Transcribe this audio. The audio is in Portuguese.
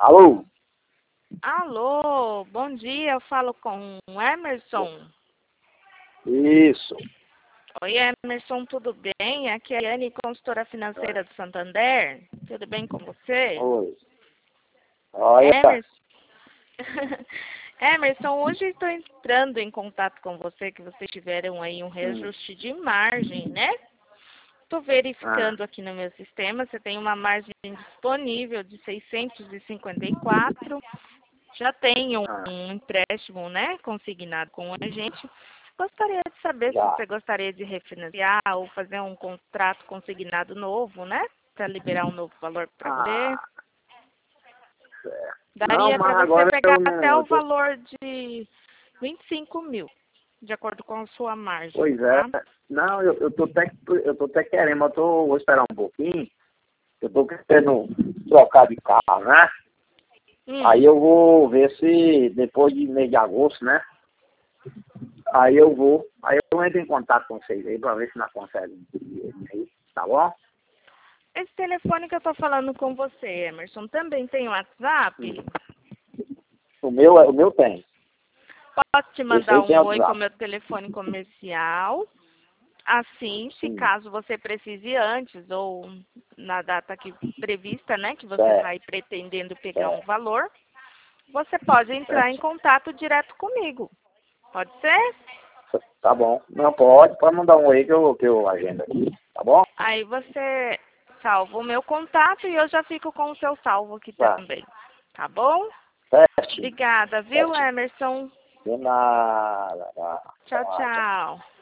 Alô? Alô, bom dia, eu falo com o Emerson. Isso. Oi, Emerson, tudo bem? Aqui é a Anne, consultora financeira do Santander. Tudo bem com você? Oi. Olha. Emerson, Emerson, hoje estou entrando em contato com você, que vocês tiveram aí um reajuste de margem, né? Estou verificando aqui no meu sistema, você tem uma margem disponível de 654. Já tem um empréstimo, né, consignado com a gente. Gostaria de saber se você gostaria de refinanciar ou fazer um contrato consignado novo, né, para liberar um novo valor para você. Certo. Daria para você agora pegar eu até não. o valor de 25 mil, de acordo com a sua margem. Pois é. Tá? Não, eu tô até querendo, mas vou esperar um pouquinho. Eu tô querendo trocar de carro, né? Aí eu vou ver se depois de mês de agosto, né? Aí eu entro em contato com vocês aí pra ver se nós conseguimos aí, tá bom? Esse telefone que eu tô falando com você, Emerson, também tem WhatsApp? O meu tem. Posso te mandar Esse aí tem um oi com o WhatsApp. meu telefone comercial. Assim, se caso você precise antes ou na data que prevista, né, que você vai pretendendo pegar um valor, você pode entrar em contato direto comigo. Pode ser? Tá bom. Não, pode mandar um aí que eu agendo aqui, tá bom? Aí você salva o meu contato e eu já fico com o seu salvo aqui também. Tá bom? Certo. Obrigada, viu, Emerson? De nada. Tchau, tchau.